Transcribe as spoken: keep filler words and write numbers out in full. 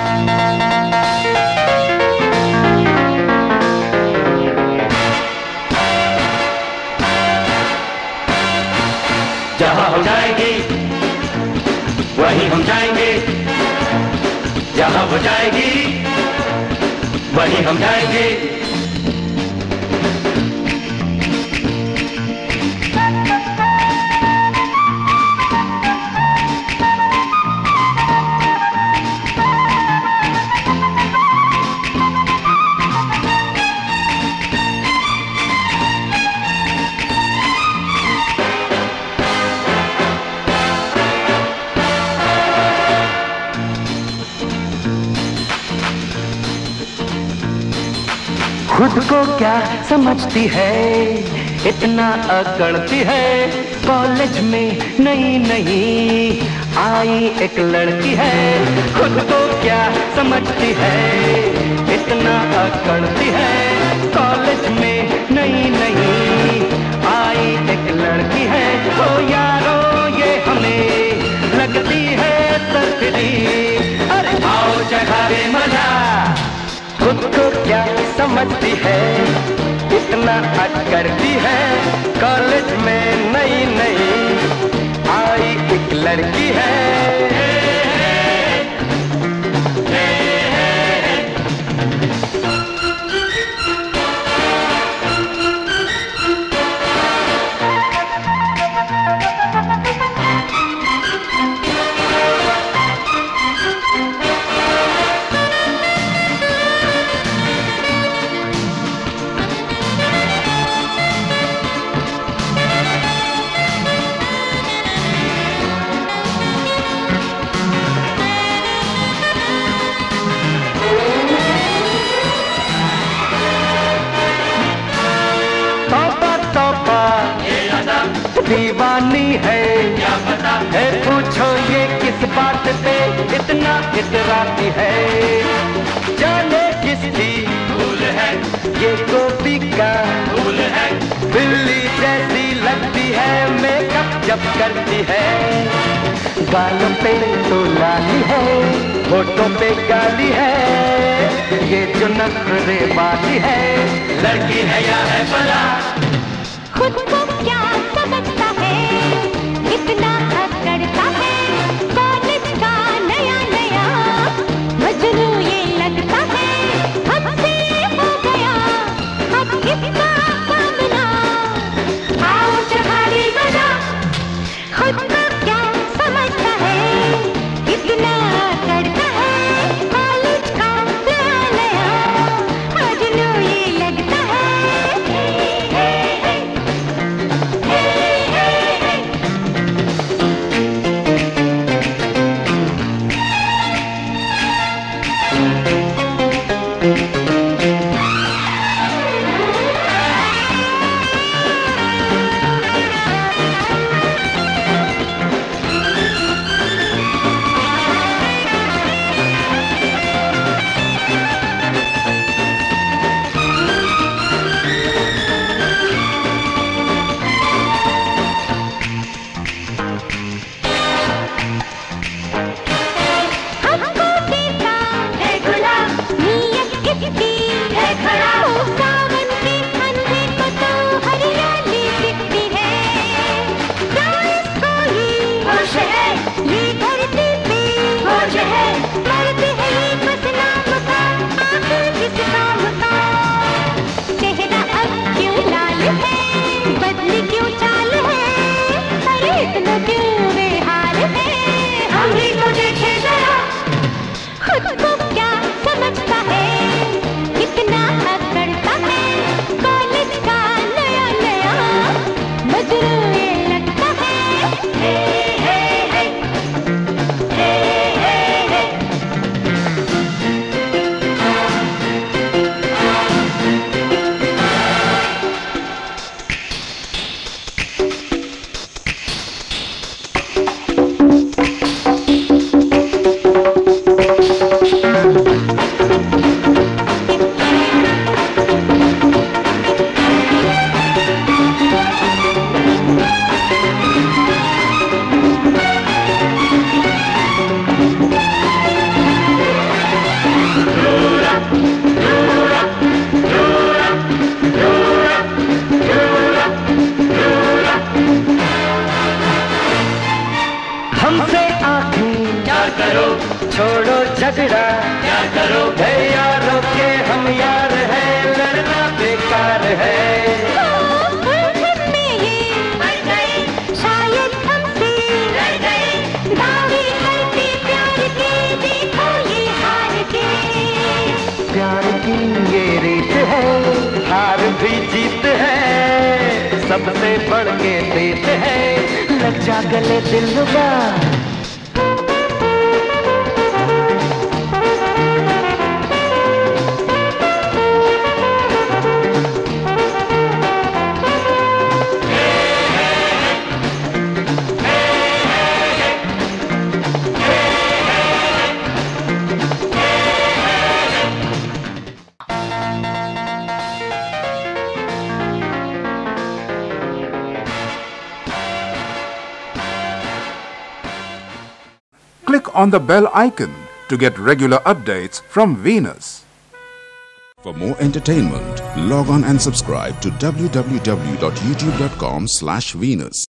जहाँ हो जाएगी वहीं हम जाएंगे, जहाँ हो जाएगी वहीं हम जाएंगे। खुद को क्या समझती है, इतना अकड़ती है। कॉलेज में नई नई आई एक लड़की है। खुद को क्या समझती है, इतना अकड़ती है। कॉलेज में नई नई आई एक लड़की है। ओ यारो ये हमें लगती है तरफड़ी। अरे आओ जगा दे मजा। खुद को क्या समझती है, इतना अकड़ती है। कॉलेज में नई नई आई एक लड़की है। दीवानी है क्या पता है, पूछो ये किस बात पे इतना इतराती है। जाने किसकी भूल है, ये गोपी का भूल है। बिल्ली जैसी लगती है मेकअप जब करती है। गालों पे तो लाली है, होठों पे गाली है। ये जो नखरे वाली है, लड़की है या है भला। खुद को क्या समझता है, इतना अकड़ता है। कॉलेज का नया नया मजनू ये लगता है। हमसे हो गया अब इसका सामना। आओ चढ़ाली बजा। खुद को क्या समझता है, इतना अकड़ता है। कॉलेज का नया नया मजनू ये लगता है। करो, छोड़ो झगड़ा क्या करो, है यारों के हम यार है, लड़ना बेकार है। शायद हमसे लड़ गए, दावे करते प्यार के, देखो ये हार के। प्यार की ये रीत है, हार भी जीत है, सबसे बढ़ के देत है, लग जा गले दिलरुबा। Click on the bell icon to get regular updates from Venus. For more entertainment, log on and subscribe to w w w dot youtube dot com slash Venus.